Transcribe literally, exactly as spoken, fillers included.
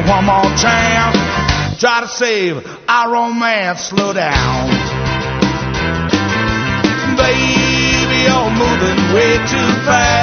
one more chance. Try to save our romance. Slow down. Baby, you're moving way too fast.